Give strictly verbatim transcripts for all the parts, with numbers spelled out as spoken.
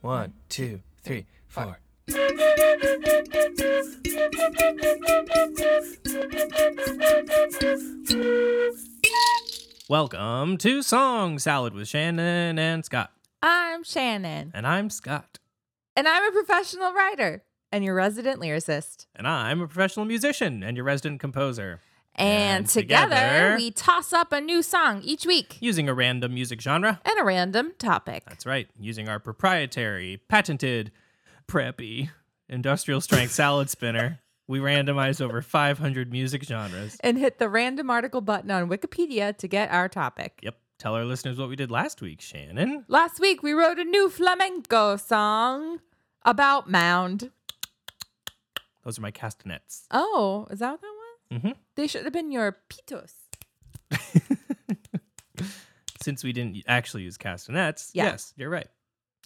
One, two, three, four. Welcome to Song Salad with Shannon and Scott. I'm Shannon. And I'm Scott. And I'm a professional writer and your resident lyricist. And I'm a professional musician and your resident composer. And, and together, together, we toss up a new song each week. Using a random music genre. And a random topic. That's right. Using our proprietary, patented, preppy, industrial strength salad spinner. We randomize over five hundred music genres. And hit the random article button on Wikipedia to get our topic. Yep. Tell our listeners what we did last week, Shannon. Last week, we wrote a new flamenco song about Mound. Those are my castanets. Oh, is that what that was? Mm-hmm. They should have been your pitos. Since we didn't actually use castanets, yeah. Yes, you're right.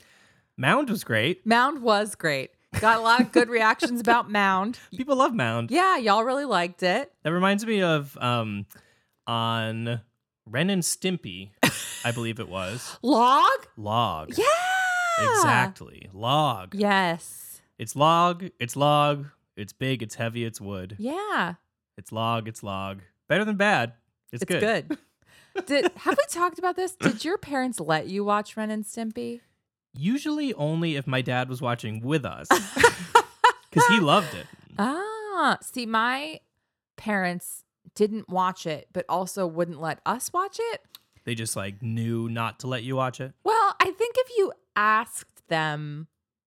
Mound was great. Mound was great. Got a lot of good reactions about Mound. People love Mound. Yeah, y'all really liked it. That reminds me of um, on Ren and Stimpy, I believe it was. Log? Log. Yeah. Exactly. Log. Yes. It's log. It's log. It's big. It's heavy. It's wood. Yeah. It's log. It's log. Better than bad. It's, it's good. good. Did have we talked about this? Did your parents let you watch Ren and Stimpy? Usually only if my dad was watching with us. Because he loved it. Ah, see, my parents didn't watch it, but also wouldn't let us watch it. They just like knew not to let you watch it? Well, I think if you asked them,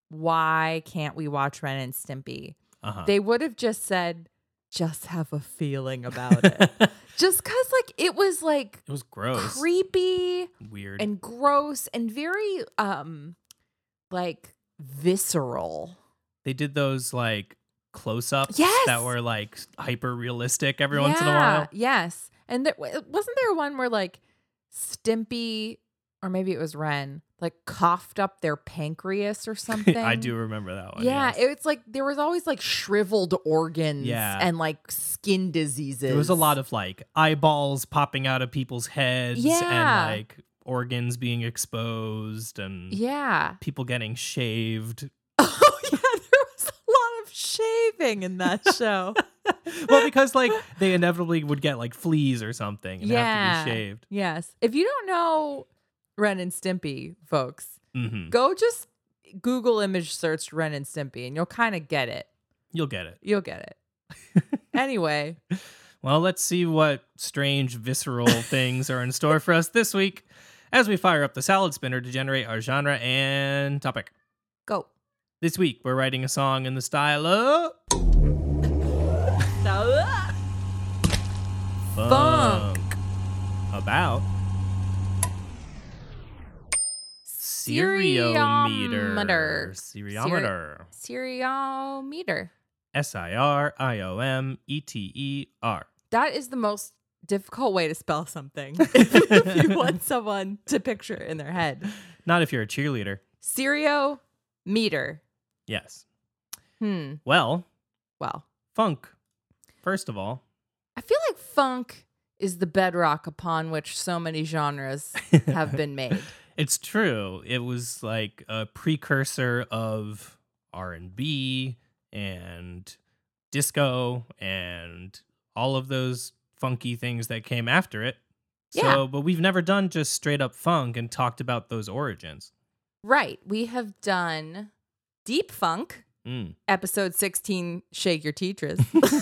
why can't we watch Ren and Stimpy? Uh-huh. They would have just said, just have a feeling about it. Just because, like, it was, like... It was gross. Creepy. Weird. And gross and very, um, like, visceral. They did those, like, close-ups yes! that were, like, hyper-realistic every yeah, once in a while. Yes. And there, wasn't there one where, like, Stimpy, or maybe it was Ren, like, coughed up their pancreas or something? I do remember that one. Yeah, yes. It's like, there was always, like, shriveled organs yeah. and, like, skin diseases. There was a lot of, like, eyeballs popping out of people's heads yeah. and, like, organs being exposed and yeah. people getting shaved. Oh, yeah, there was a lot of shaving in that show. Well, because, like, they inevitably would get, like, fleas or something and yeah. have to be shaved. Yes. If you don't know Ren and Stimpy, folks, mm-hmm. go just Google image search Ren and Stimpy and you'll kind of get it. You'll get it. You'll get it. Anyway. Well, let's see what strange, visceral things are in store for us this week as we fire up the salad spinner to generate our genre and topic. Go. This week, we're writing a song in the style of... Funk. Funk. About... Seriometer. Seriometer. Seriometer. S I R I O M E T E R. That is the most difficult way to spell something if you want someone to picture it in their head. Not if you're a cheerleader. Seriometer. Yes. Hmm. Well. Well. Funk. First of all. I feel like funk is the bedrock upon which so many genres have been made. It's true. It was like a precursor of R and B and disco and all of those funky things that came after it. So, yeah. But we've never done just straight up funk and talked about those origins. Right. We have done deep funk, mm. episode sixteen, Shake Your Tetris.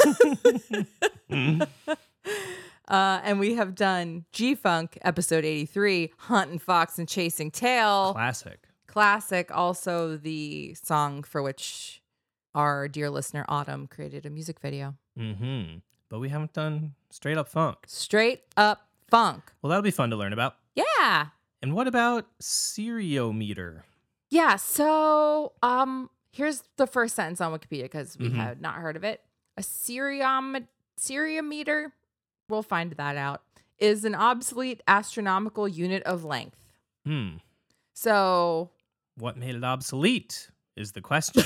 mm. Uh, and we have done G-Funk, episode eighty-three, Hunting Fox and Chasing Tail. Classic. Classic. Also the song for which our dear listener, Autumn, created a music video. Mm-hmm. But we haven't done straight up funk. Straight up funk. Well, that'll be fun to learn about. Yeah. And what about seriometer? Yeah, so um, here's the first sentence on Wikipedia because we mm-hmm. had not heard of it. A seriom- seriometer... we'll find that out, is an obsolete astronomical unit of length. Hmm. So... what made it obsolete is the question.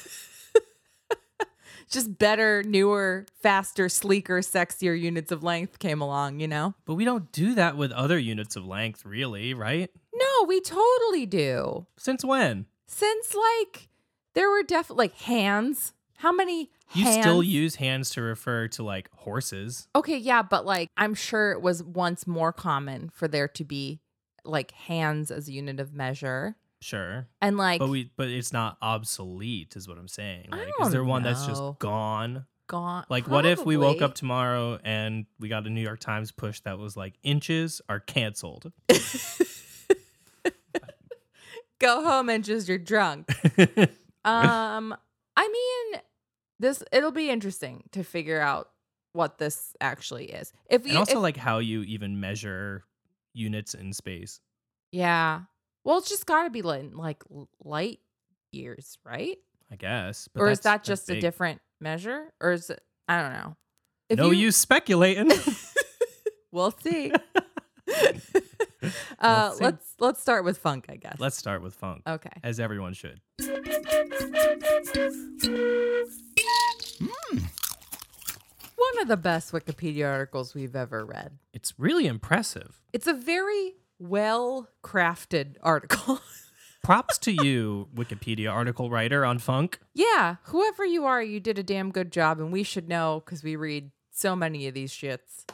Just better, newer, faster, sleeker, sexier units of length came along, you know? But we don't do that with other units of length, really, right? No, we totally do. Since when? Since like there were definitely like hands. How many You hands? still use hands to refer to like horses. Okay, yeah, but like I'm sure it was once more common for there to be like hands as a unit of measure. Sure. And like But we but it's not obsolete is what I'm saying. I Like don't is there one that's just know. gone? gone. Like what if we woke Probably. up tomorrow and we got a New York Times push that was like inches are canceled? Go home and just you're drunk. um, I mean, this it'll be interesting to figure out what this actually is. If And you, also if- like how you even measure units in space. yeah, well, it's just got to be like like light years, right? I guess. But Or is that's- that that's just a big. different measure, or is it? I don't know. If No you, use speculating. we'll see. uh, We'll see. let's let's start with funk, I guess. Let's start with funk, Okay. as everyone should. One of the best Wikipedia articles we've ever read. It's really impressive. It's a very well crafted article. Props to you, Wikipedia article writer on funk. Yeah, whoever you are, you did a damn good job, and we should know because we read so many of these shits.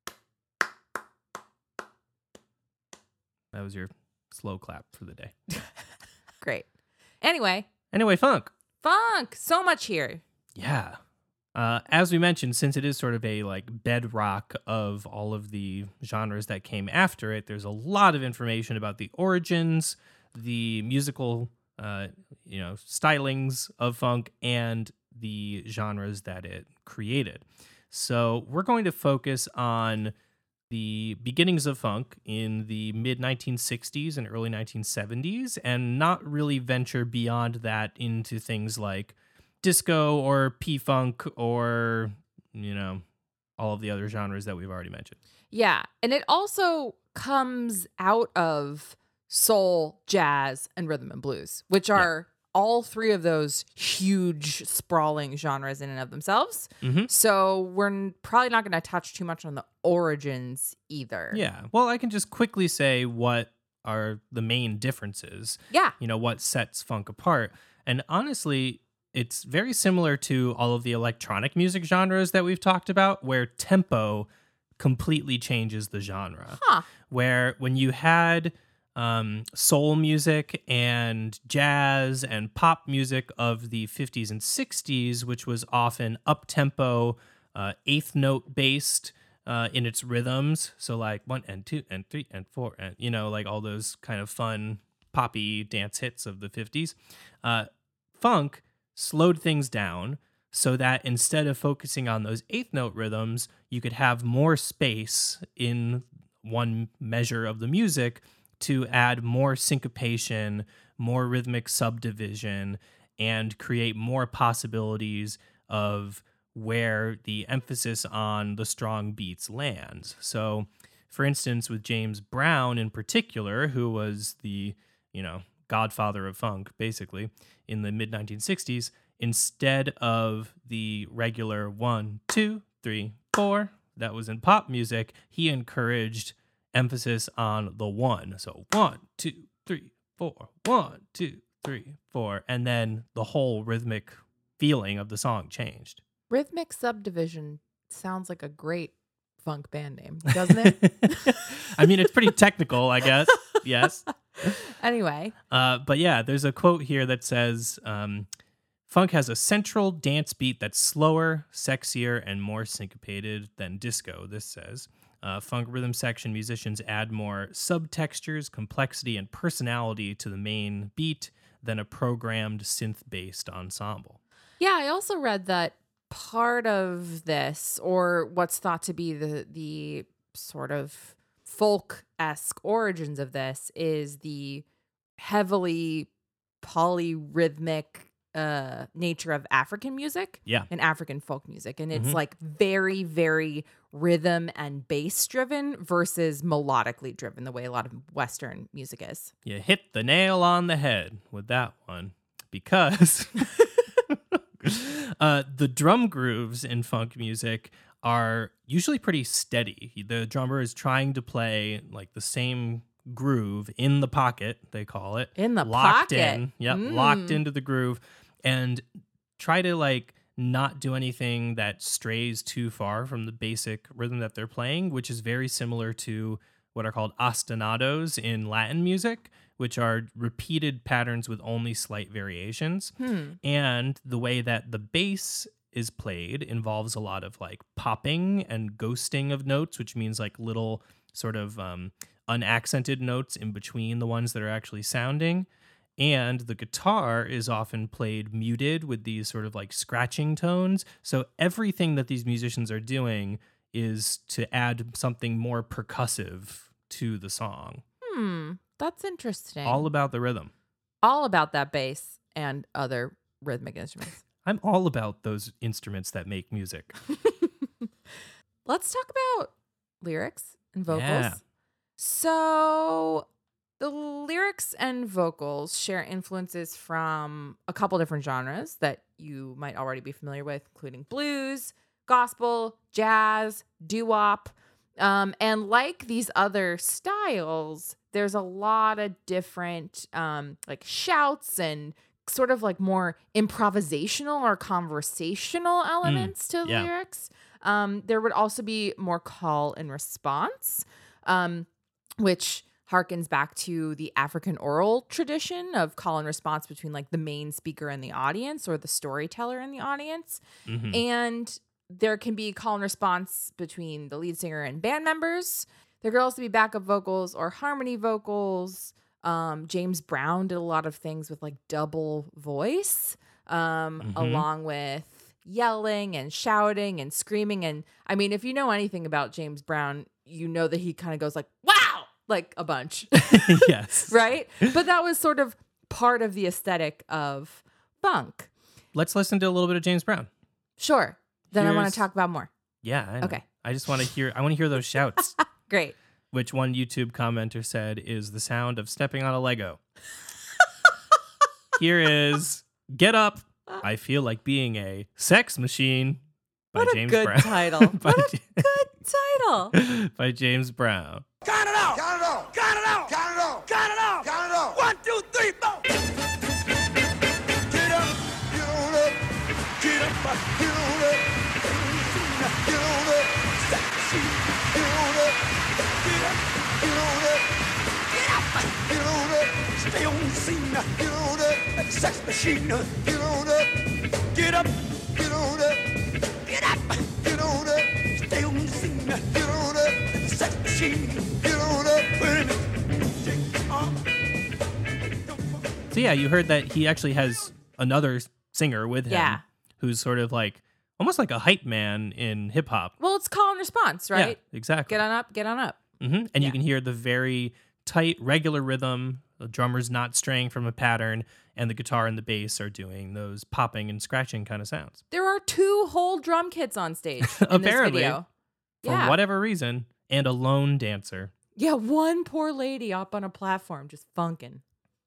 That was your slow clap for the day. Great. Anyway, Anyway, funk. funk, so much here. Yeah. Uh, as we mentioned, since it is sort of a like bedrock of all of the genres that came after it, there's a lot of information about the origins, the musical, uh, you know, stylings of funk, and the genres that it created. So we're going to focus on the beginnings of funk in the mid nineteen sixties and early nineteen seventies, and not really venture beyond that into things like disco or P-funk or, you know, all of the other genres that we've already mentioned. Yeah, and it also comes out of soul, jazz, and rhythm and blues, which are all three of those huge, sprawling genres in and of themselves. Mm-hmm. So we're n- probably not going to touch too much on the origins either. Yeah. Well, I can just quickly say what are the main differences, Yeah. you know, what sets funk apart. And honestly, it's very similar to all of the electronic music genres that we've talked about, where tempo completely changes the genre. Huh. Where when you had um, soul music and jazz and pop music of the fifties and sixties, which was often up-tempo, uh, eighth note based uh, in its rhythms. So like one and two and three and four and, you know, like all those kind of fun poppy dance hits of the fifties. Uh, funk slowed things down so that instead of focusing on those eighth note rhythms, you could have more space in one measure of the music to add more syncopation, more rhythmic subdivision, and create more possibilities of where the emphasis on the strong beats lands. So, for instance, with James Brown in particular, who was the, you know, godfather of funk, basically, in the mid nineteen sixties, instead of the regular one, two, three, four that was in pop music, he encouraged emphasis on the one. So one, two, three, four, one, two, three, four. And then the whole rhythmic feeling of the song changed. Rhythmic Subdivision sounds like a great funk band name, doesn't it? I mean, it's pretty technical, I guess. Yes. Anyway. Uh, but yeah, there's a quote here that says, um, funk has a central dance beat that's slower, sexier, and more syncopated than disco, this says. Uh, funk rhythm section musicians add more subtextures, complexity, and personality to the main beat than a programmed synth-based ensemble. Yeah, I also read that part of this, or what's thought to be the the sort of folk-esque origins of this, is the heavily polyrhythmic uh, nature of African music Yeah. and African folk music. And it's Mhm. like very, very rhythm and bass driven versus melodically driven, the way a lot of Western music is. You hit the nail on the head with that one because uh, the drum grooves in funk music are usually pretty steady. The drummer is trying to play like the same groove in the pocket, they call it. In the locked pocket. in. Yep, Mm. locked into the groove, and try to like not do anything that strays too far from the basic rhythm that they're playing, which is very similar to what are called ostinatos in Latin music, which are repeated patterns with only slight variations. Hmm. And the way that the bass is played involves a lot of like popping and ghosting of notes, which means like little sort of um, unaccented notes in between the ones that are actually sounding. And the guitar is often played muted with these sort of like scratching tones. So everything that these musicians are doing is to add something more percussive to the song. Hmm. That's interesting. All about the rhythm. All about that bass and other rhythmic instruments. I'm all about those instruments that make music. Let's talk about lyrics and vocals. Yeah. So the lyrics and vocals share influences from a couple different genres that you might already be familiar with, including blues, gospel, jazz, doo-wop. Um, and like these other styles, there's a lot of different um, like shouts and sort of like more improvisational or conversational elements to the yeah. lyrics. Um, there would also be more call and response, um, which harkens back to the African oral tradition of call and response between like the main speaker and the audience, or the storyteller and the audience. Mhm. And there can be call and response between the lead singer and band members. There could also be backup vocals or harmony vocals. Um, James Brown did a lot of things with like double voice, um, Mhm. along with yelling and shouting and screaming. And I mean, if you know anything about James Brown, you know that he kind of goes like, wow, like a bunch, Yes. right? But that was sort of part of the aesthetic of funk. Let's listen to a little bit of James Brown. Sure. Then I want Here's- to talk about more. Yeah. I know. Okay. I just want to hear, I want to hear those shouts, Great. which one YouTube commenter said is the sound of stepping on a Lego. Here is Get Up. I Feel Like Being a Sex Machine by What a James good Brown. title. by, What a good title. by James Brown. Count it out! Count it out! Count it out! Count it out! Count it out! Count it out! One, two, three, four! Get up, get on up, get up, get on up, get on up, sexy, get on up, get up, get on up, get up, get on up, stay on the scene, get on up, sex machine, get on up, get up, get on up, get up, get on up, stay on the scene, get on up, sex machine, get on up, wait a minute, take off. So yeah, you heard that he actually has another singer with him Yeah. who's sort of like, almost like a hype man in hip hop. Well, it's call and response, right? Yeah, exactly. Get on up, get on up. hmm And Yeah. you can hear the very tight, regular rhythm. The drummer's not straying from a pattern, and the guitar and the bass are doing those popping and scratching kind of sounds. There are two whole drum kits on stage in Apparently, this video. For Yeah. whatever reason, and a lone dancer. Yeah, one poor lady up on a platform just funking.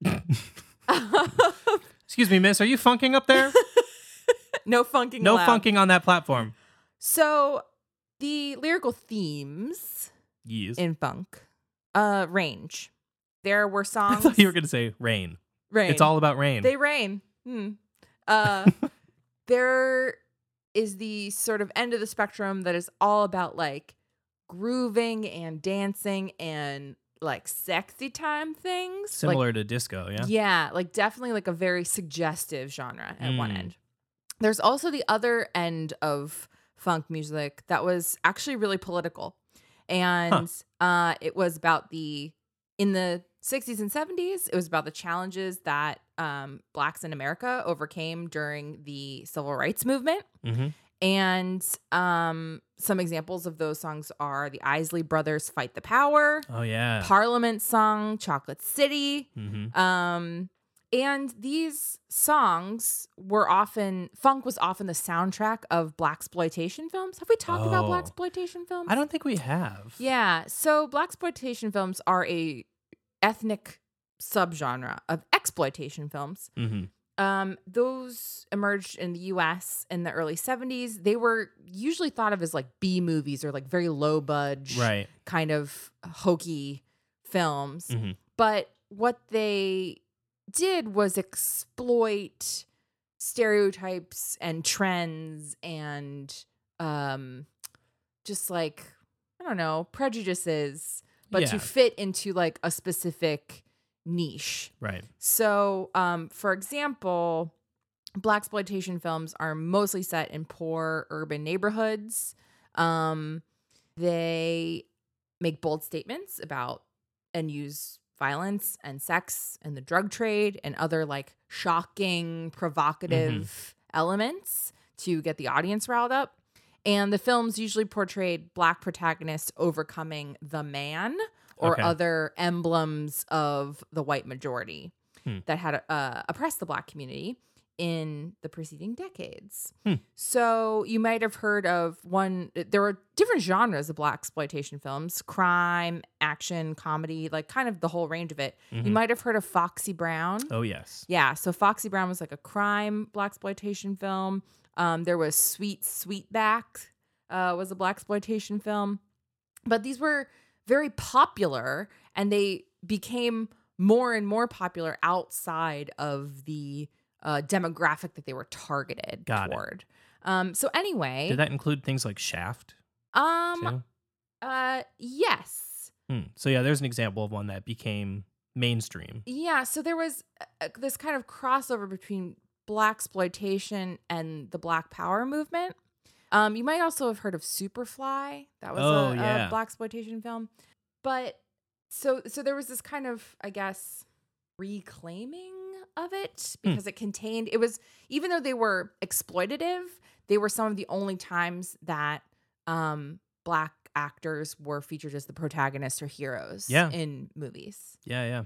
Excuse me, miss, are you funking up there? No funking No allowed. funking on that platform. So the lyrical themes Yes. in funk uh range. There were I songs. thought you were going to say rain. rain. It's all about rain. They rain. Hmm. Uh, there is the sort of end of the spectrum that is all about like grooving and dancing and like sexy time things. Similar Like, to disco, yeah? yeah, like definitely like a very suggestive genre at one Mm. end. There's also the other end of funk music that was actually really political. And uh, it was about the, in the sixties and seventies, it was about the challenges that um, Blacks in America overcame during the civil rights movement. hmm And um, some examples of those songs are the Isley Brothers' Fight the Power, Oh, yeah. Parliament song, Chocolate City. hmm Um, and these songs were often, funk was often the soundtrack of blaxploitation films. Have we talked about Oh. blaxploitation films? I don't think we have. Yeah. So blaxploitation films are a ethnic subgenre of exploitation films. hmm Um, those emerged in the U S in the early seventies. They were usually thought of as like B movies or like very low budge, Right. kind of hokey films. Mhm. But what they did was exploit stereotypes and trends and um, just like, I don't know, prejudices, but Yeah. to fit into like a specific niche. Right. So, um, for example, blaxploitation films are mostly set in poor urban neighborhoods. Um, they make bold statements about and use violence and sex and the drug trade and other like shocking, provocative elements to get the audience riled up. And the films usually portrayed Black protagonists overcoming the man or Okay. other emblems of the white majority Hmm. that had uh, oppressed the Black community in the preceding decades. Hmm. So you might have heard of one, there were different genres of blaxploitation films: crime, action, comedy, like kind of the whole range of it. You Mhm. might have heard of Foxy Brown. Oh, yes. Yeah, so Foxy Brown was like a crime blaxploitation film. Um, there was Sweet Sweetback, uh, was a blaxploitation film. But these were very popular, and they became more and more popular outside of the uh, demographic that they were targeted Got it. toward. Um, so anyway, Did that include things like Shaft, um, too? uh, yes. Hmm. So, yeah, there's an example of one that became mainstream. Yeah, so there was uh, this kind of crossover between blaxploitation and the Black Power movement. Um, you might also have heard of Superfly. That was Oh, a, yeah. a blaxploitation film. But so so there was this kind of, I guess, reclaiming of it Hmm. because it contained, it was, even though they were exploitative, they were some of the only times that um, Black actors were featured as the protagonists or heroes Yeah. in movies. Yeah, yeah.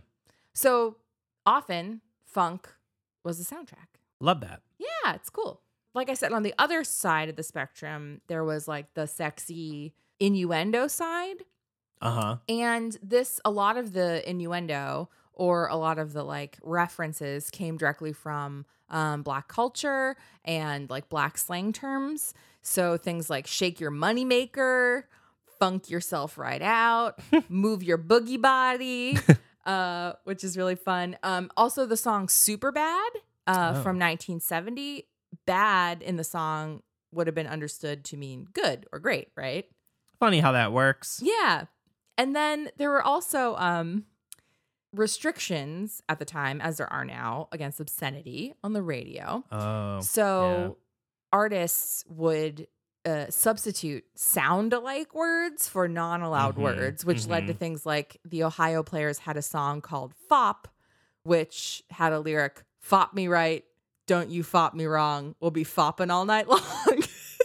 So often funk was the soundtrack. Love that. Yeah, it's cool. Like I said, on the other side of the spectrum, there was like the sexy innuendo side. Uh-huh. And this, a lot of the innuendo or a lot of the like references came directly from um, Black culture and like Black slang terms. So things like shake your moneymaker, funk yourself right out, move your boogie body, uh, which is really fun. Um, also, the song Super Bad uh, Oh. from nineteen seventy. Bad in the song would have been understood to mean good or great, right? Funny how that works. Yeah. And then there were also um, restrictions at the time, as there are now, against obscenity on the radio. Oh. So artists would uh, substitute sound-alike words for non-allowed Mhm, words, which led to mhm. things like the Ohio Players had a song called Fop, which had a lyric, "Fop me right, don't you fop me wrong, we'll be fopping all night long."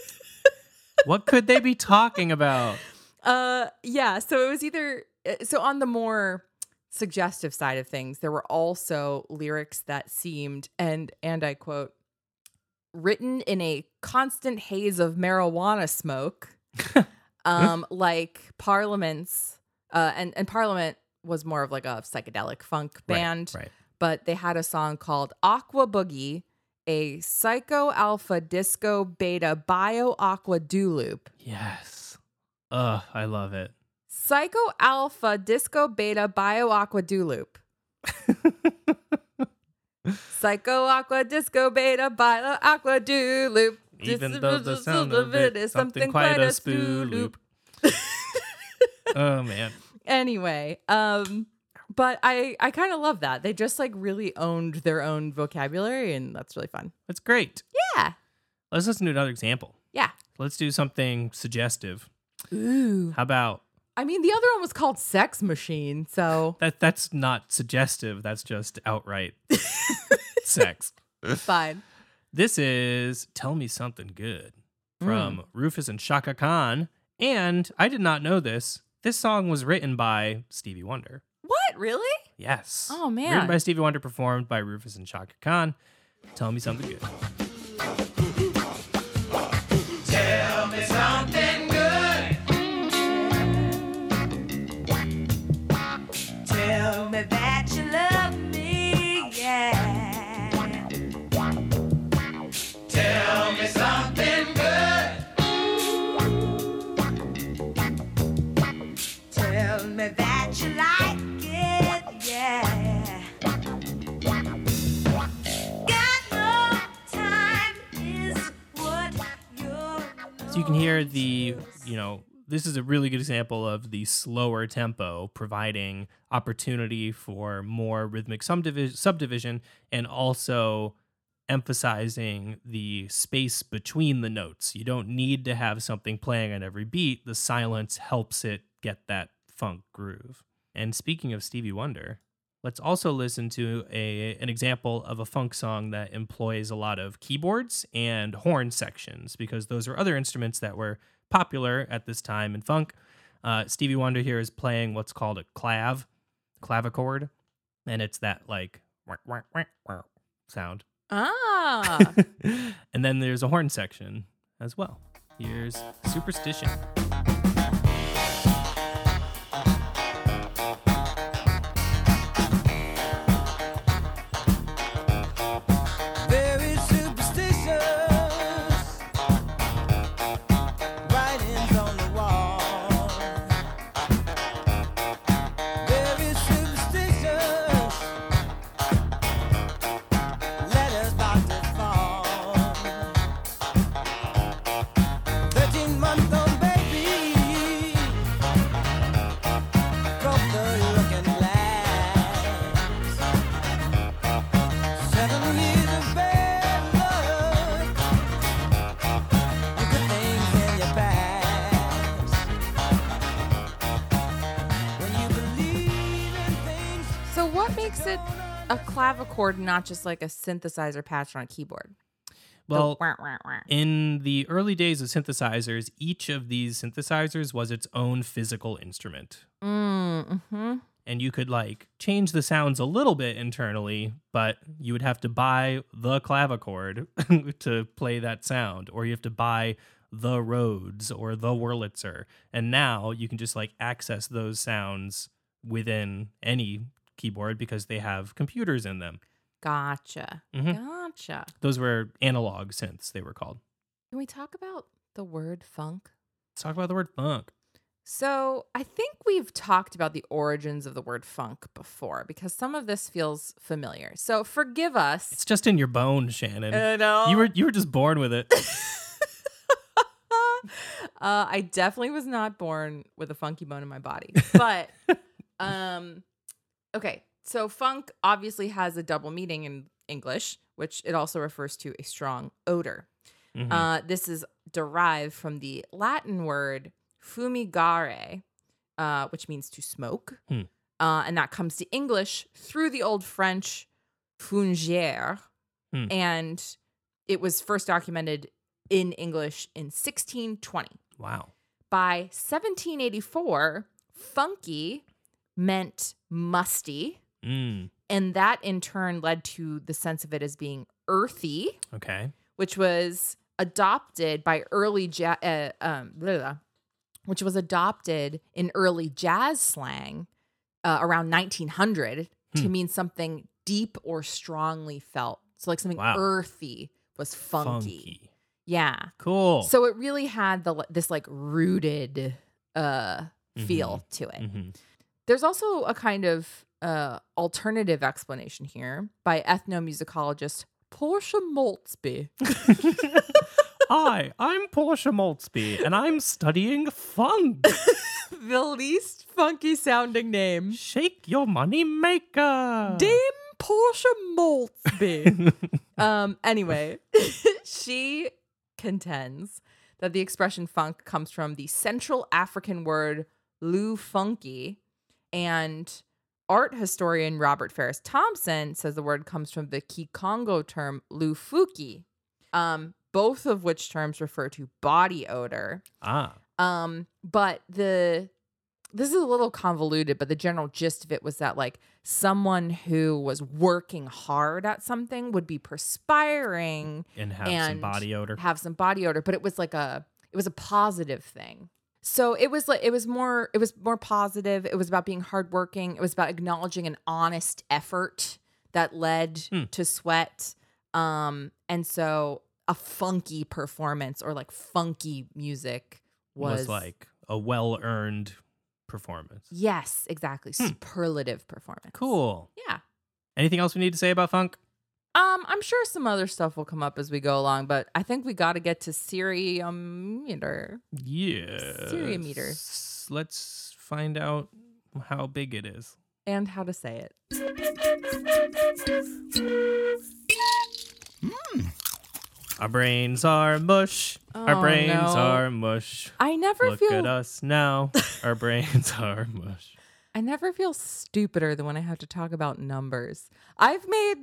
What could they be talking about? Uh, yeah. So it was either so on the more suggestive side of things, there were also lyrics that seemed, and and I quote, written in a constant haze of marijuana smoke, um, like Parliament's, uh, and and Parliament was more of like a psychedelic funk band, Right. right. but they had a song called Aqua Boogie, a psycho alpha disco beta bio aqua do loop. Yes. Ugh, I love it. Psycho Alpha Disco Beta Bio Aqua Do Loop. Psycho Aqua Disco Beta Bio Aqua Do Loop. Even though the sound of it is something quite a spoo loop. Oh, man. Anyway, um, but I, I kind of love that. They just like really owned their own vocabulary, and that's really fun. That's great. Yeah. Let's listen to another example. Yeah. Let's do something suggestive. Ooh. How about I mean, the other one was called Sex Machine, so that? That's not suggestive. That's just outright sex. fine. This is Tell Me Something Good from Rufus and Shaka Khan. And I did not know this. This song was written by Stevie Wonder. What? Really? Yes. Oh, man. Written by Stevie Wonder, performed by Rufus and Shaka Khan. Tell Me Something Good. Tell me something good. Tell me that you love me, yeah. Tell me something good. Tell me that you like you can hear the, you know, this is a really good example of the slower tempo providing opportunity for more rhythmic subdivis- subdivision and also emphasizing the space between the notes. You don't need to have something playing on every beat. The silence helps it get that funk groove. And speaking of Stevie Wonder, let's also listen to a an example of a funk song that employs a lot of keyboards and horn sections, because those are other instruments that were popular at this time in funk. Uh, Stevie Wonder here is playing what's called a clav, clavichord, and it's that like wah, wah, wah, wah sound. Ah. And then there's a horn section as well. Here's Superstition. Very superstitious. Writings on the wall. Very superstitious. Letters about to fall. Thirteen month old baby broke the looking glass. Seven years of bad luck. The good things in your past. When you believe in things. So what makes it a clavichord, not just like a synthesizer patched on a keyboard? The Well, wah, wah, wah. in the early days of synthesizers, each of these synthesizers was its own physical instrument. Mm, hmm And you could like change the sounds a little bit internally, but you would have to buy the clavichord to play that sound, or you have to buy the Rhodes or the Wurlitzer. And now you can just like access those sounds within any keyboard because they have computers in them. Gotcha. Mhm. Gotcha. Those were analog synths, they were called. Can we talk about the word funk? Let's talk about the word funk. So I think we've talked about the origins of the word funk before because some of this feels familiar. So forgive us. It's just in your bones, Shannon. I know. You were you were just born with it. uh, I definitely was not born with a funky bone in my body. But um, okay, so funk obviously has a double meaning in English, which it also refers to a strong odor. Mhm. Uh, this is derived from the Latin word fumigare, uh, which means to smoke. Hmm. Uh, and that comes to English through the Old French fungere. Hmm. And it was first documented in English in sixteen twenty. Wow. By seventeen eighty-four, funky meant musty. Mm. And that in turn led to the sense of it as being earthy, Okay. which was adopted by early ja- uh, um, blah, blah, which was adopted in early jazz slang uh, around nineteen hundred to Hmm. mean something deep or strongly felt. So like something Wow. earthy was funky. Funky. Yeah. Cool. So it really had the this like rooted uh feel to it. Mhm. There's also a kind of uh alternative explanation here by ethnomusicologist Portia Maltsby. Hi, I'm Portia Maltsby, and I'm studying funk. The least funky sounding name. Shake your money maker. Dame Portia Maltsby. um, anyway, she contends that the expression funk comes from the Central African word lu funky, and art historian Robert Ferris Thompson says the word comes from the Kikongo term lu fuki, um, both of which terms refer to body odor. Ah. Um, but the this is a little convoluted, but the general gist of it was that like someone who was working hard at something would be perspiring And have some and body odor. have some body odor, but it was like a it was a positive thing. So it was like it was more it was more positive. It was about being hardworking. It was about acknowledging an honest effort that led Hmm. to sweat. Um, and so a funky performance or like funky music was, was like a well-earned performance. yes, exactly, Hmm. superlative performance. Cool. Yeah. Anything else we need to say about funk? Um, I'm sure some other stuff will come up as we go along, but I think we got to get to Siriometer. Yeah. Seriometer. Let's find out how big it is. And how to say it. Our brains are mush. Our Oh, brains no. are mush. I never Look feel at us now. Our brains are mush. I never feel stupider than when I have to talk about numbers. I've made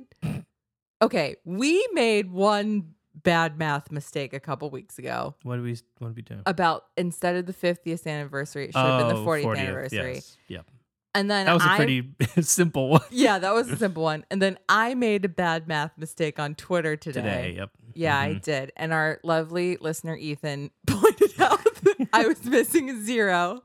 Okay, we made one bad math mistake a couple weeks ago What do we what do we do? about instead of the fiftieth anniversary, it should have been the fortieth, anniversary. Yes. Yep. And then That was a I pretty simple one Yeah, that was a simple one. And then I made a bad math mistake on Twitter today. today. Yep. Yeah, I Mhm. did. And our lovely listener Ethan pointed out that I was missing a zero.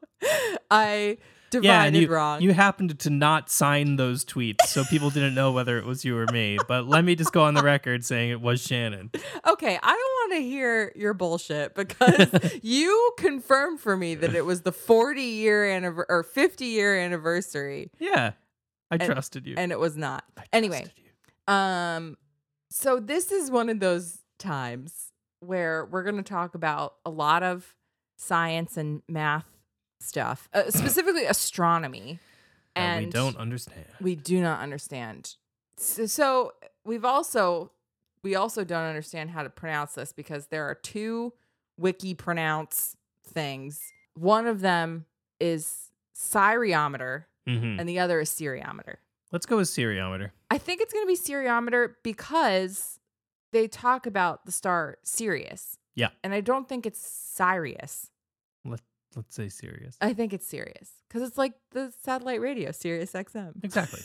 I divided Yeah, and you, wrong. you happened to not sign those tweets, so people didn't know whether it was you or me. But let me just go on the record saying it was Shannon. Okay, I don't want to hear your bullshit because you confirmed for me that it was the forty year anniversary or fifty year anniversary, Yeah, I And- trusted you. and it was not. I Anyway, trusted you. um, so this is one of those times where we're going to talk about a lot of science and math stuff, uh, specifically astronomy, That and we don't understand. we do not understand. So, so we've also we also don't understand how to pronounce this because there are two wiki pronounce things. One of them is siriometer Mhm. and the other is seriometer. Let's go with seriometer. I think it's going to be seriometer because they talk about the star Sirius. Yeah. And I don't think it's Sirius. Let Let's say Sirius. I think it's Sirius because it's like the satellite radio, Sirius X M. Exactly.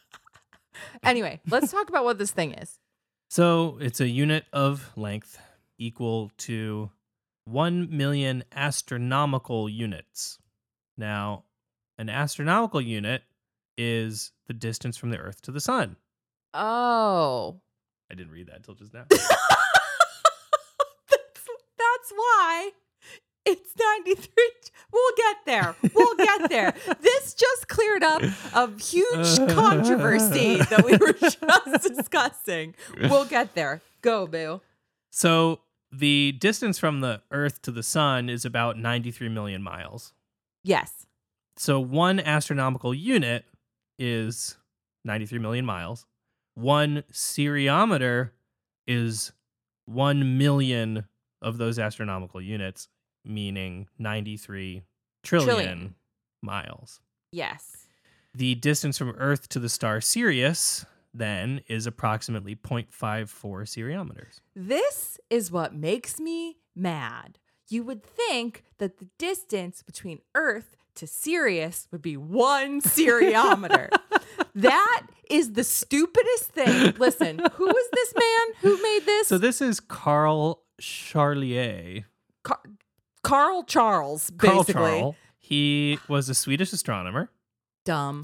Anyway, let's talk about what this thing is. So it's a unit of length equal to one million astronomical units. Now, an astronomical unit is the distance from the Earth to the sun. Oh. I didn't read that until just now. that's, that's why it's ninety-three. We'll get there. We'll get there. This just cleared up a huge controversy that we were just discussing. We'll get there. Go, Boo. So the distance from the Earth to the sun is about ninety-three million miles. Yes. So one astronomical unit is ninety-three million miles. One seriometer is one million of those astronomical units, meaning ninety-three trillion, Trillion. miles. Yes. The distance from Earth to the star Sirius, then, is approximately zero point five four seriometers. This is what makes me mad. You would think that the distance between Earth to Sirius would be one seriometer. That is the stupidest thing. Listen, who is this man who made this? So this is Carl Charlier. Car- Carl Charles, Carl basically. Charles. He was a Swedish astronomer. Dumb.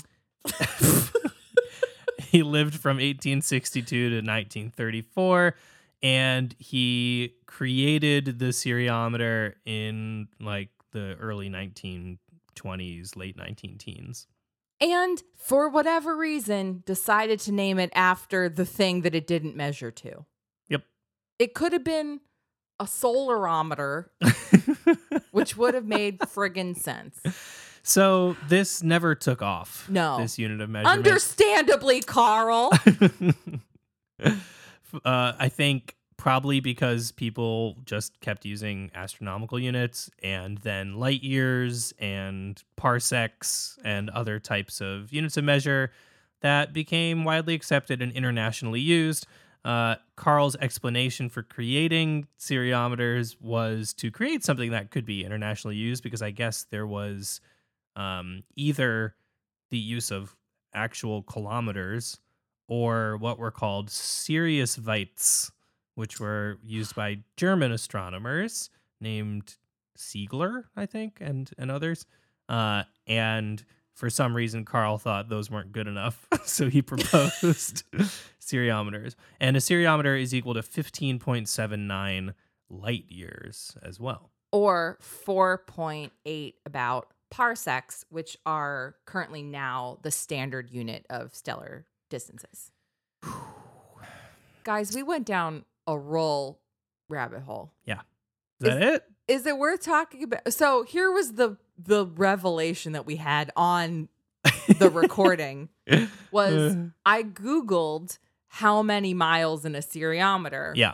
He lived from eighteen sixty-two to nineteen thirty-four, and he created the seriometer in like the early nineteen twenties, late nineteen teens. And for whatever reason, decided to name it after the thing that it didn't measure to. Yep. It could have been a solarometer, which would have made friggin' sense. So this never took off. No. This unit of measurement. Understandably, Carl. uh, I think probably because people just kept using astronomical units and then light years and parsecs and other types of units of measure that became widely accepted and internationally used. Uh, Carl's explanation for creating seriometers was to create something that could be internationally used because I guess there was um, either the use of actual kilometers or what were called Siriusweits, which were used by German astronomers named Siegler, I think, and, and others. Uh, and for some reason, Carl thought those weren't good enough, so he proposed seriometers. And a seriometer is equal to fifteen point seven nine light years as well. Or four point eight about parsecs, which are currently now the standard unit of stellar distances. guys, we went down a roll rabbit hole. Is that it? Is it worth talking about? So here was the the revelation that we had on the recording was I Googled how many miles in a seriometer. Yeah.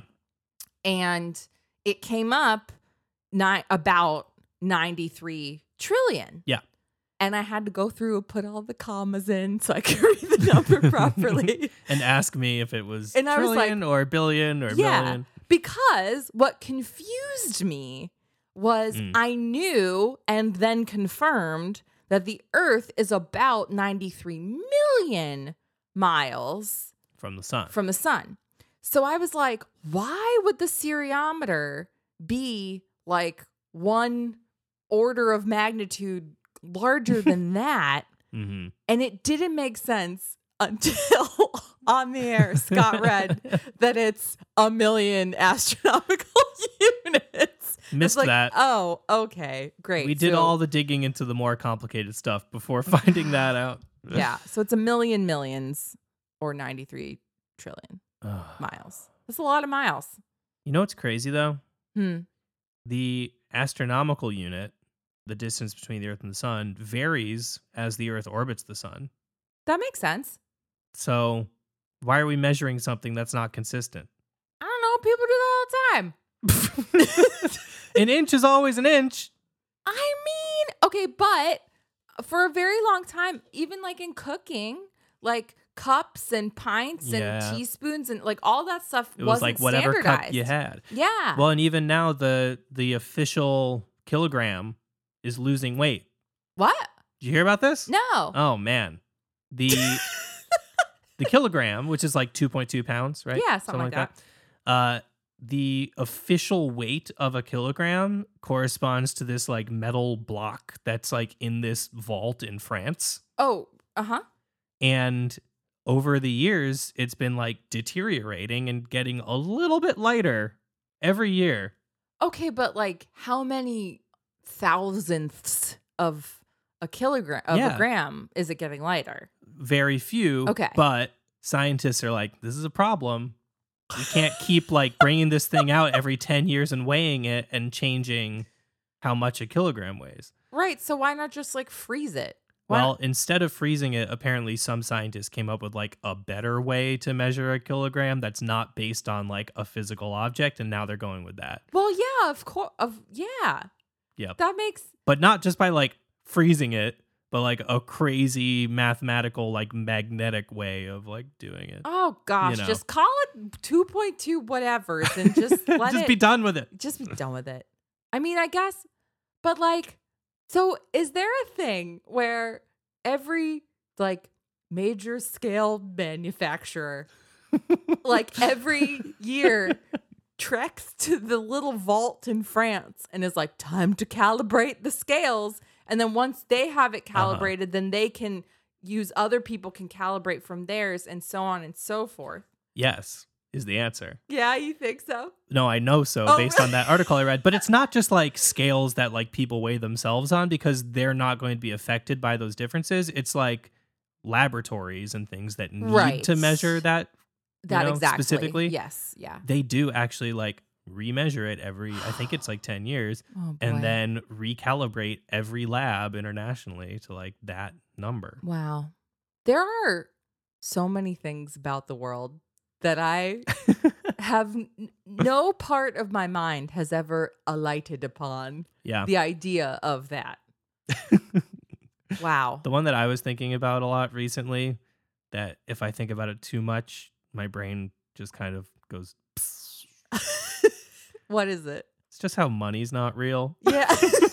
And it came up ni- about ninety-three trillion. Yeah. And I had to go through and put all the commas in so I could read the number properly. And ask me if it was And I was trillion like, or billion or yeah, million. because what confused me was Mm. I knew and then confirmed that the Earth is about ninety-three million miles From the sun. from the sun. So I was like, why would the seriometer be like one order of magnitude larger than that? Mm-hmm. And it didn't make sense until on the air Scott read that it's a million astronomical units. Missed It's like, that. Oh, okay, great. We did So- all the digging into the more complicated stuff before finding that out. yeah. So it's a million millions or ninety-three trillion Ugh. miles. That's a lot of miles. You know what's crazy though? Hmm. The astronomical unit, the distance between the Earth and the sun, varies as the Earth orbits the sun. That makes sense. So why are we measuring something that's not consistent? I don't know. People do that all the time. An inch is always an inch. I mean, okay, but for a very long time, even like in cooking, like cups and pints Yeah. and teaspoons and like all that stuff It was wasn't like whatever standardized. cup you had. Yeah. Well, and even now the the official kilogram is losing weight. what? Did you hear about this? No. Oh man. The the kilogram, which is like two point two pounds, right? Yeah, something like that. Uh the official weight of a kilogram corresponds to this like metal block that's like in this vault in France. Oh, uh-huh. And over the years, it's been like deteriorating and getting a little bit lighter every year. Okay, but like how many thousandths of a kilogram of Yeah. a gram is it getting lighter? Very few. Okay. But scientists are like, this is a problem. We can't keep like bringing this thing out every ten years and weighing it and changing how much a kilogram weighs. Right, so why not just like freeze it? Why Well, not- instead of freezing it, apparently some scientists came up with like a better way to measure a kilogram that's not based on like a physical object, and now they're going with that. Well, yeah, of course. Of yeah. Yep. That makes But not just by like freezing it, but like a crazy mathematical, like magnetic way of like doing it. Oh gosh, know. just call it two point two whatever and just let just it be done with it. just be done with it. I mean, I guess, but like, so is there a thing where every like major scale manufacturer, like every year, treks to the little vault in France and is like, time to calibrate the scales. And then once they have it calibrated, then they can use other people can calibrate from theirs and so on and so forth. Yes, is the answer. Yeah, you think so? No, I know so Oh, based on that article I read. But it's not just like scales that like people weigh themselves on because they're not going to be affected by those differences. It's like laboratories and things that need Right. to measure that. you That know, exactly. specifically. Yes. Yeah. They do actually like remeasure it every, I think it's like ten years, Oh, boy. and then recalibrate every lab internationally to like that number. Wow. There are so many things about the world that I have n- no part of my mind has ever alighted upon Yeah. the idea of that. Wow. The one that I was thinking about a lot recently, that if I think about it too much, my brain just kind of goes, psst. What is it? It's just how money's not real. Yeah.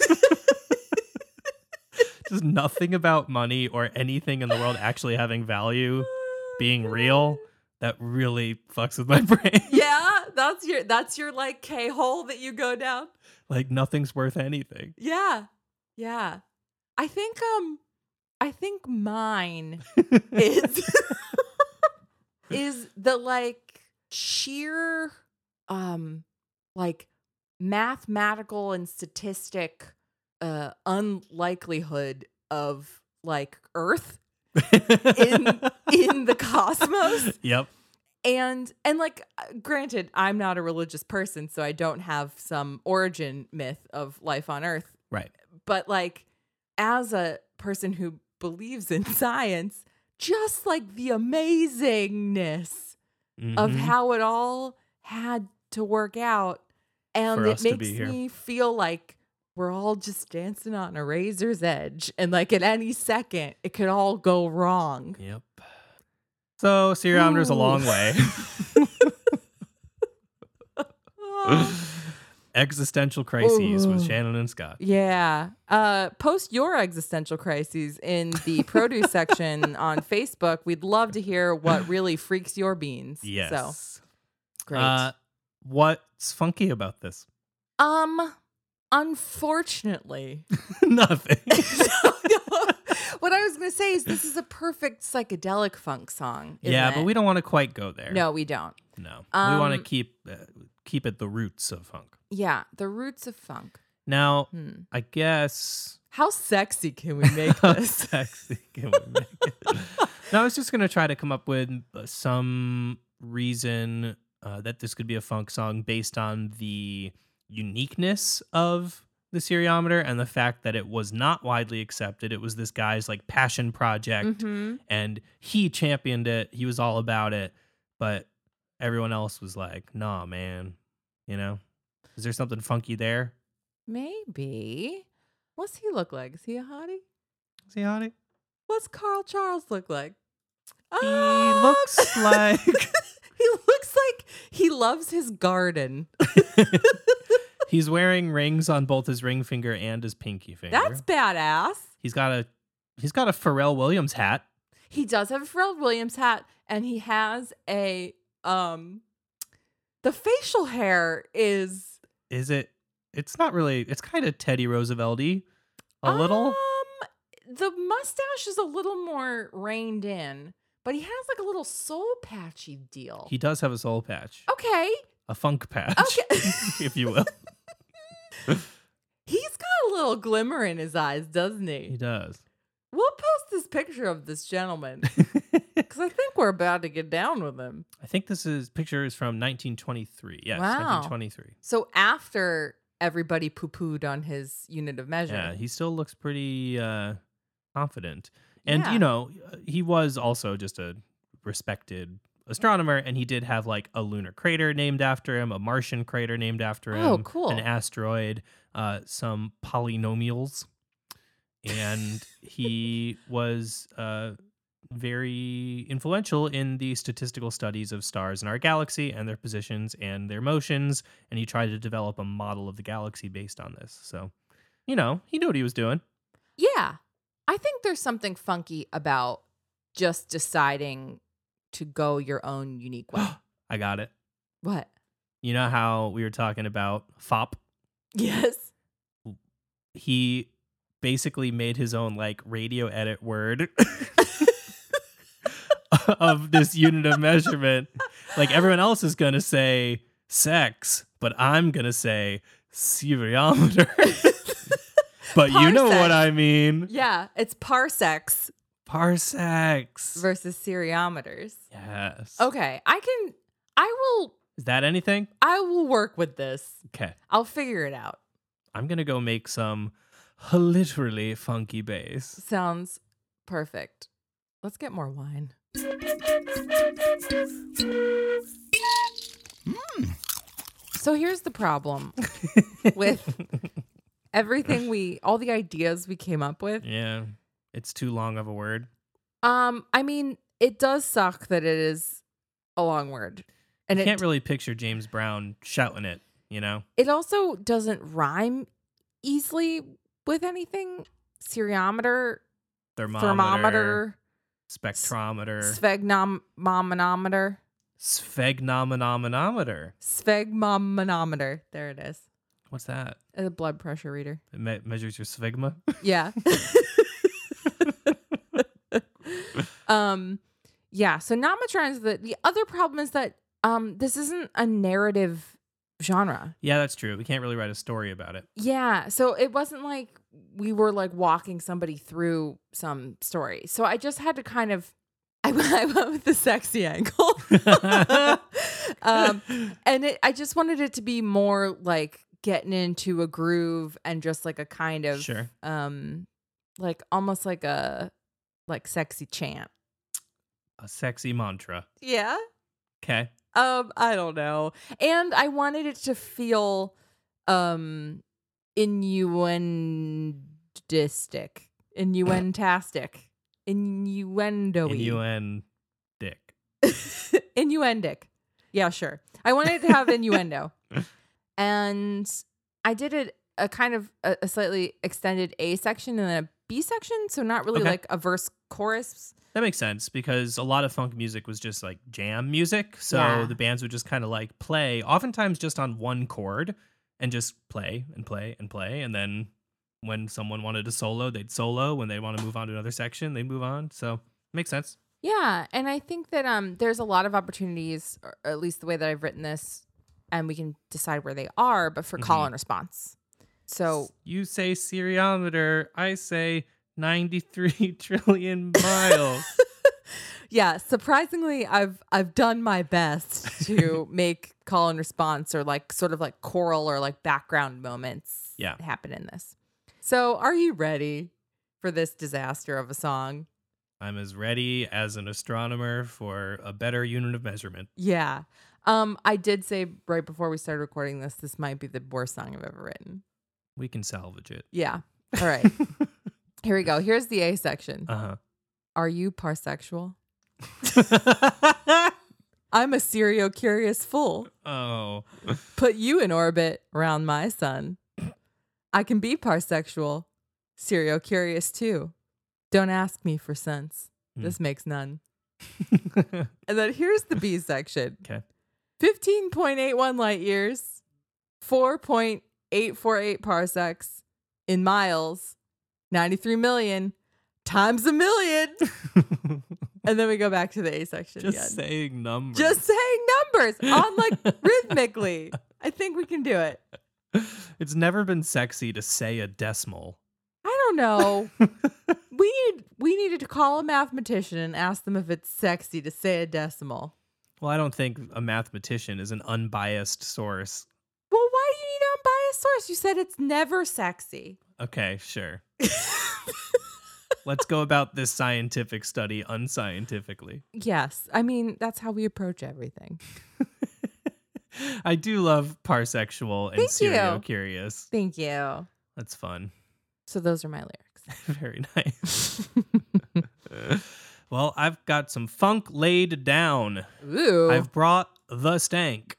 Just nothing about money or anything in the world actually having value being real. That really fucks with my brain. Yeah, that's your that's your like K hole that you go down. Like nothing's worth anything. Yeah. Yeah. I think um I think mine is is the like sheer um like mathematical and statistic uh unlikelihood of like Earth in in the cosmos Yep. And and like uh, granted, I'm not a religious person, so I don't have some origin myth of life on Earth. Right. But like as a person who believes in science, just like the amazingness Mhm. of how it all had to work out. And For it us to makes be here. me feel like we're all just dancing on a razor's edge. And like at any second, it could all go wrong. Yep. So Seriometer's a Ooh. long way. Existential crises with Ooh. Shannon and Scott. Yeah. Uh, post your existential crises in the produce section on Facebook. We'd love to hear what really freaks your beans. Yes. So great. Uh, what's funky about this? um, unfortunately, Nothing. what I was going to say is this is a perfect psychedelic funk song. Isn't yeah, it? but we don't want to quite go there. No, we don't. No. we want to Um, keep uh, keep it the roots of funk. Yeah, the roots of funk. Now, Hmm. I guess How sexy can we make how this? sexy can we make it? No, I was just gonna try to come up with uh, some reason uh, that this could be a funk song based on the uniqueness of the Seriometer and the fact that it was not widely accepted. It was this guy's like passion project, Mhm. and he championed it. He was all about it, but everyone else was like, "Nah, man." You know, is there something funky there? Maybe. What's he look like? Is he a hottie? Is he hottie? What's Carl Charles look like? He Um, looks like he looks like he loves his garden. he's wearing rings on both his ring finger and his pinky finger. That's badass. He's got a he's got a Pharrell Williams hat. He does have a Pharrell Williams hat, and he has a um. The facial hair is Is it? It's not really. It's kind of Teddy Roosevelt-y, a little. Um, the mustache is a little more reined in, but he has like a little soul patchy deal. He does have a soul patch, okay. a funk patch, Okay. if you will. He's got a little glimmer in his eyes, doesn't He he? does. We'll post this picture of this gentleman because I think we're about to get down with him. I think this is picture is from nineteen twenty-three. Yes, Wow. nineteen twenty-three. So after everybody poo-pooed on his unit of measure. Yeah, he still looks pretty uh, confident. And, Yeah. you know, he was also just a respected astronomer, and he did have like a lunar crater named after him, a Martian crater named after him. Oh, cool. An asteroid, uh, some polynomials. And he was uh, very influential in the statistical studies of stars in our galaxy and their positions and their motions. And he tried to develop a model of the galaxy based on this. So, you know, he knew what he was doing. Yeah. I think there's something funky about just deciding to go your own unique way. I got it. What? You know how we were talking about F O P? Yes. He basically made his own like radio edit word of this unit of measurement. Like everyone else is going to say sex, but I'm going to say seriometer. But you know Parsec. what I mean. Yeah, it's parsecs Parsecs. versus seriometers. Yes. Okay, I can I will Is that anything? I will work with this. Okay. I'll figure it out. I'm going to go make some literally funky bass. Sounds perfect. Let's get more wine. So here's the problem with everything we all the ideas we came up with. Yeah. It's too long of a word. Um, I mean, it does suck that it is a long word. And I it can't really picture James Brown shouting it, you know? it also doesn't rhyme easily with anything. Seriometer, Thermometer, thermometer, spectrometer, sphygmomanometer, sphygmomanometer. sphygmomanometer. There it is. What's that? A blood pressure reader. It me- measures your sphygma? Yeah. um, yeah. So not much rhymes. The the other problem is that um this isn't a narrative genre. Yeah, that's true. We can't really write a story about it. Yeah. So it wasn't like we were like walking somebody through some story. So I just had to kind of I, I went with the sexy angle. um, and it, I just wanted it to be more like getting into a groove and just like a kind of, Sure. um, like almost like a, like sexy chant. A sexy mantra. Yeah. Okay. Um, I don't know. And I wanted it to feel, um, innuendistic, innuendastic, innuendo-y. Innuend dick. Innuendic. Yeah, sure. I wanted to have innuendo. And I did it a kind of a, a slightly extended A section and then a B section. So not really Okay. like a verse chorus. That makes sense because a lot of funk music was just like jam music. So Yeah. the bands would just kind of like play, oftentimes just on one chord and just play and play and play. And then when someone wanted to solo, they'd solo. When they want to move on to another section, they move on. So makes sense. Yeah, and I think that um, there's a lot of opportunities, or at least the way that I've written this, and we can decide where they are, but for call and response. So You say seriometer, I say ninety-three trillion miles. yeah, surprisingly, I've I've done my best to make call and response or like sort of like choral or like background moments Yeah. happen in this. So are you ready for this disaster of a song? I'm as ready as an astronomer for a better unit of measurement. Yeah. Um, I did say right before we started recording this, this might be the worst song I've ever written. We can salvage it. Yeah. All right. Here we go. Here's the A section. Uh Are you parsexual? huh. I'm a serial curious fool. Oh. Put you in orbit around my sun. I can be parsexual. Serial curious too. Don't ask me for sense. Hmm. This makes none. And then here's the B section. Okay. fifteen point eight one light years, four point eight four eight parsecs in miles, ninety-three million times a million. And then we go back to the A section Just again. saying numbers. Just saying numbers on like rhythmically. I think we can do it. It's never been sexy to say a decimal. I don't know. we need we needed to call a mathematician and ask them if it's sexy to say a decimal. Well, I don't think a mathematician is an unbiased source. Well, why do you need an unbiased source? You said it's never sexy. Okay, sure. Let's go about this scientific study unscientifically. Yes. I mean, that's how we approach everything. I do love parsexual and Thank serial you. curious. Thank you. That's fun. So those are my lyrics. Very nice. Well, I've got some funk laid down. Ooh. I've brought the stank.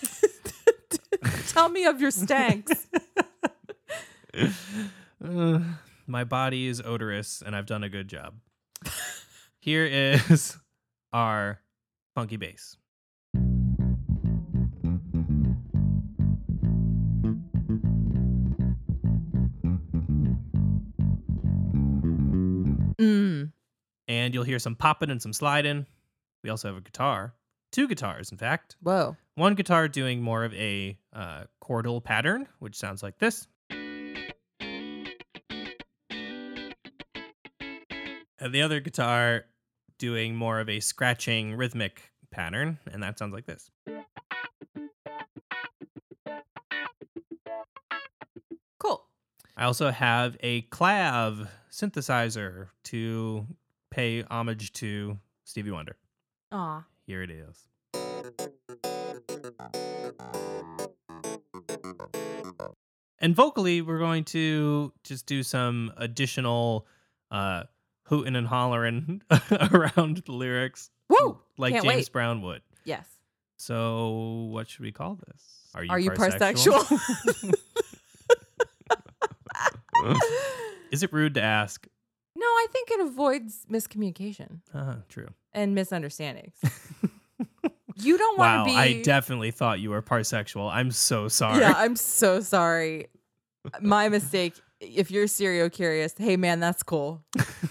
Tell me of your stanks. Uh, my body is odorous, and I've done a good job. Here is our funky bass. Mm. And you'll hear some popping and some sliding. We also have a guitar. Two guitars, in fact. Whoa. One guitar doing more of a uh, chordal pattern, which sounds like this. And the other guitar doing more of a scratching rhythmic pattern, and that sounds like this. Cool. I also have a clav synthesizer to pay homage to Stevie Wonder. Aw. Here it is. And vocally, we're going to just do some additional uh, hooting and hollering around the lyrics. Woo! Like Can't James wait. Brown would. Yes. So, what should we call this? Are you, Are you parsexual? parsexual? Is it rude to ask? No, I think it avoids miscommunication Uh, true. and misunderstandings. You don't want Wow, to be. I definitely thought you were parsexual. I'm so sorry. Yeah, I'm so sorry. My mistake. If you're serial curious, hey man, that's cool.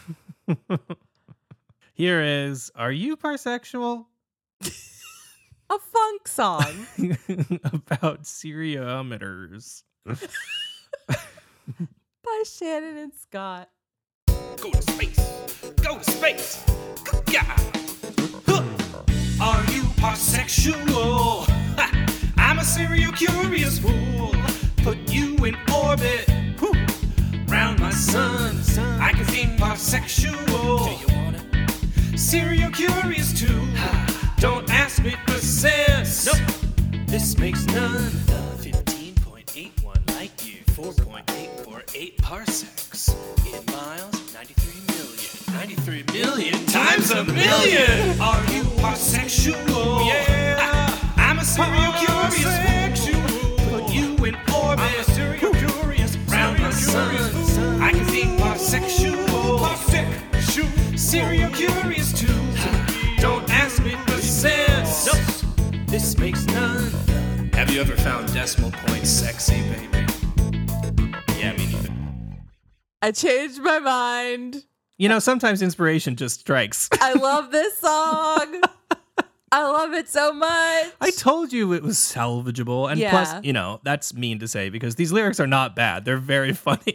Here is, are you parsexual? A funk song. About seriometers. By Shannon and Scott. Go to space. go to space. Yeah. Huh. Are you parsexual? Ha. I'm a serial curious fool. Put you in orbit whew, round my sun. I can be parsexual. Do you want it? Serial curious too. Don't ask me for sense. Nope. This makes none. fifteen point eight one light year. four point eight four eight parsecs. In miles, ninety-three million. ninety-three million times a million. Are you parsexual? Yeah. I'm a serial curious fool. Put you in orbit. I'm a serial curious round the sun. I can be parsexual. Parsexual. Serial curious too. Don't ask me for sense. Nope. This makes none. Have you ever found decimal points sexy, baby? Yeah, me neither. I changed my mind. You know, sometimes inspiration just strikes. I love this song. I love it so much. I told you it was salvageable. And Yeah. plus, you know, that's mean to say because these lyrics are not bad. They're very funny.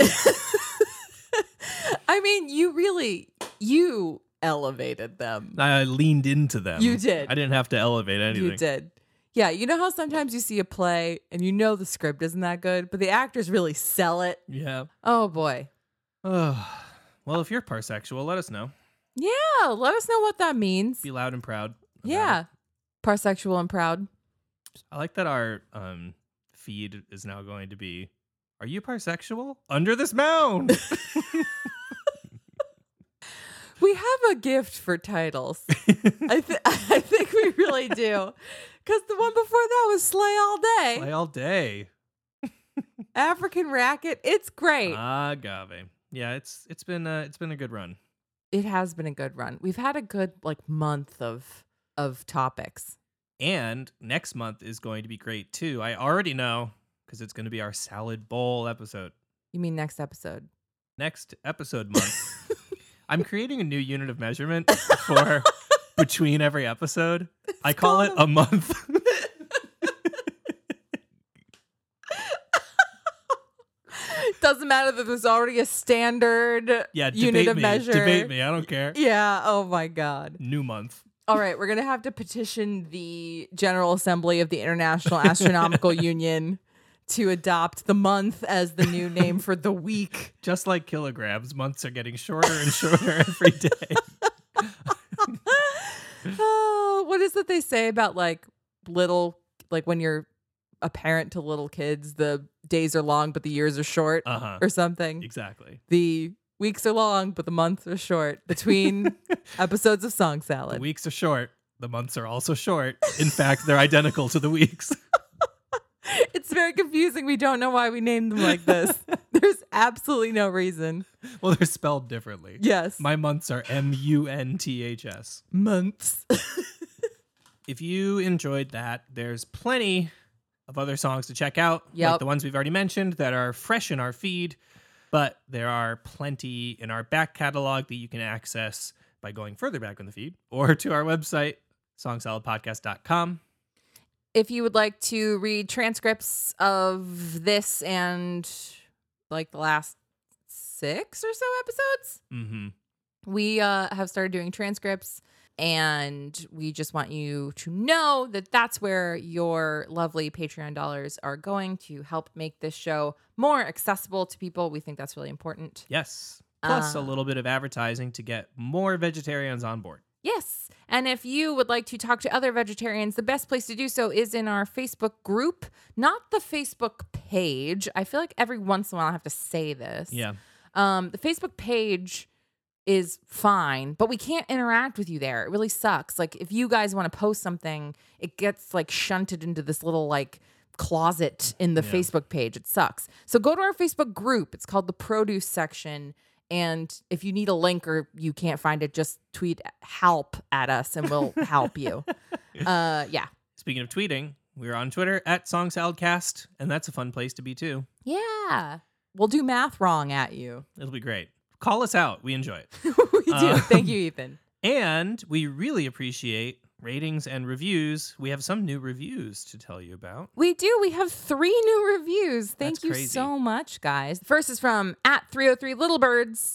I mean, you really, you elevated them. I leaned into them. You did. I didn't have to elevate anything. You did. Yeah, you know how sometimes you see a play and you know the script isn't that good, but the actors really sell it? Yeah. Oh, boy. Oh. Well, if you're parsexual, let us know. Yeah, let us know what that means. Be loud and proud. about Yeah. it. Parsexual and proud. I like that our um, feed is now going to be, are you parsexual? Under this mound. We have a gift for titles. I, th- I think we really do. Because the one before that was Slay All Day. Play all day. African Racket. It's great. Agave. Yeah, it's it's been uh, it's been a good run. It has been a good run. We've had a good like month of of topics. And next month is going to be great too. I already know because it's going to be our salad bowl episode. You mean next episode? Next episode month. I'm creating a new unit of measurement for between every episode. I call it a month. Doesn't matter that there's already a standard Yeah, unit debate of me. measure. Debate me. I don't care. Yeah. Oh my God. New month. All right, we're gonna have to petition the General Assembly of the International Astronomical Union to adopt the month as the new name for the week. Just like kilograms, months are getting shorter and shorter every day. Oh, what is it they say about like little, like when you're a parent to little kids, the days are long, but the years are short Uh-huh. or something. Exactly. The weeks are long, but the months are short between episodes of Song The Salad. weeks are short. The months are also short. In fact, they're identical to the weeks. It's very confusing. We don't know why we named them like this. There's absolutely no reason. Well, they're spelled differently. Yes. My months are M U N T H S. Months. If you enjoyed that, there's plenty of other songs to check out, like Yep. the ones we've already mentioned that are fresh in our feed, but there are plenty in our back catalog that you can access by going further back in the feed or to our website, song salad podcast dot com. If you would like to read transcripts of this and like the last six or so episodes, Mm-hmm. we uh, have started doing transcripts, and we just want you to know that that's where your lovely Patreon dollars are going to help make this show more accessible to people. We think that's really important. Yes. Plus Uh, a little bit of advertising to get more vegetarians on board. Yes. And if you would like to talk to other vegetarians, the best place to do so is in our Facebook group, not the Facebook page. I feel like every once in a while I have to say this. Yeah. Um, the Facebook page is fine, but we can't interact with you there. It really sucks. Like if you guys want to post something, it gets like shunted into this little like closet in the Yeah. Facebook page. It sucks. So go to our Facebook group. It's called the Produce Section. And if you need a link or you can't find it, just tweet help at us and we'll help you. Uh, yeah. Speaking of tweeting, we're on Twitter at SongSaladCast, and that's a fun place to be too. Yeah. We'll do math wrong at you. It'll be great. Call us out. We enjoy it. We do. Um, Thank you, Ethan. And we really appreciate ratings and reviews. We have some new reviews to tell you about. We do. We have three new reviews. Thank That's you crazy. so much, guys. First is from at three oh three Little Birds.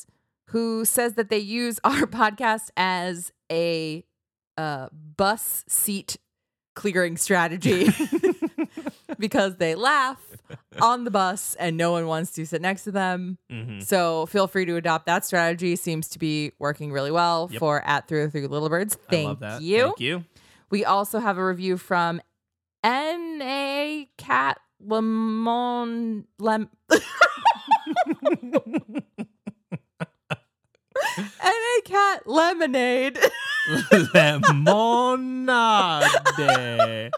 who says that they use our podcast as a uh, bus seat clearing strategy because they laugh on the bus and no one wants to sit next to them. Mhm. So feel free to adopt that strategy. Seems to be working really well Yep. for at Through Through Little Birds. Thank I love that. you. Thank you. We also have a review from N A Cat Lemon Lem N A Cat Lemonade. Lemonade.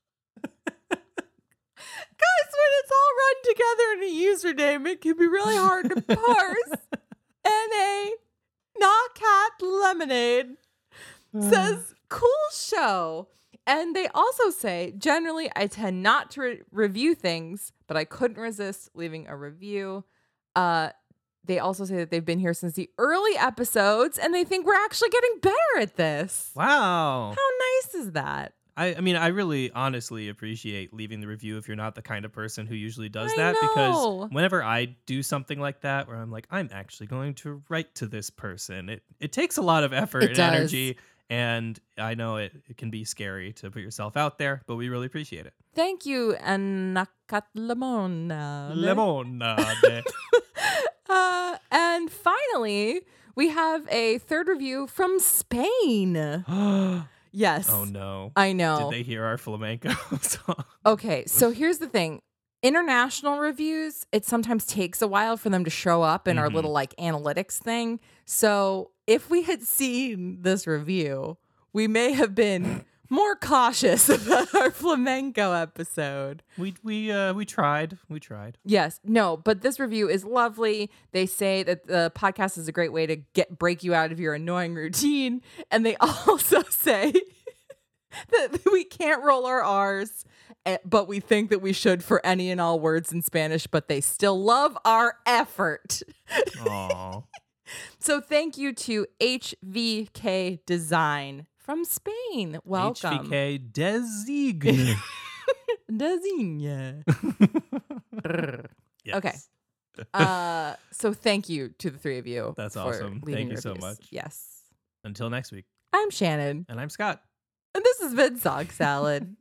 Guys, when it's all run together in a username, it can be really hard to parse. N A Not Cat Lemonade says, cool show. And they also say, generally, I tend not to re- review things, but I couldn't resist leaving a review. Uh, they also say that they've been here since the early episodes, and they think we're actually getting better at this. Wow. How nice is that? I, I mean, I really honestly appreciate leaving the review if you're not the kind of person who usually does I that. know. Because whenever I do something like that, where I'm like, I'm actually going to write to this person, it, it takes a lot of effort It and does. energy. And I know it, it can be scary to put yourself out there, but we really appreciate it. Thank you, Anakat Lemonade. Lemonade. Uh, and finally, we have a third review from Spain. Oh Yes. no. I know. Did they hear our flamenco song? Okay, so here's the thing. International reviews, it sometimes takes a while for them to show up in our Mhm. little like analytics thing. So if we had seen this review, we may have been more cautious about our flamenco episode. We we uh we tried. We tried. Yes, no, but this review is lovely. They say that the podcast is a great way to get break you out of your annoying routine, and they also say that we can't roll our R's, eh, but we think that we should for any and all words in Spanish, but they still love our effort. Aw. So thank you to H V K Design from Spain. Welcome. H V K Designe. Design. Yes. Okay. Uh, so thank you to the three of you. That's for awesome. leaving Thank you so reviews. much. Yes. Until next week. I'm Shannon, And I'm Scott. and this has been Sog Salad.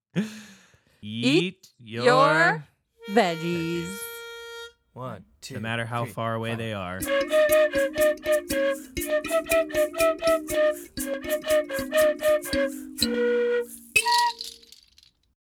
Eat, your, your veggies. one, two, no matter how three, far away five. they are.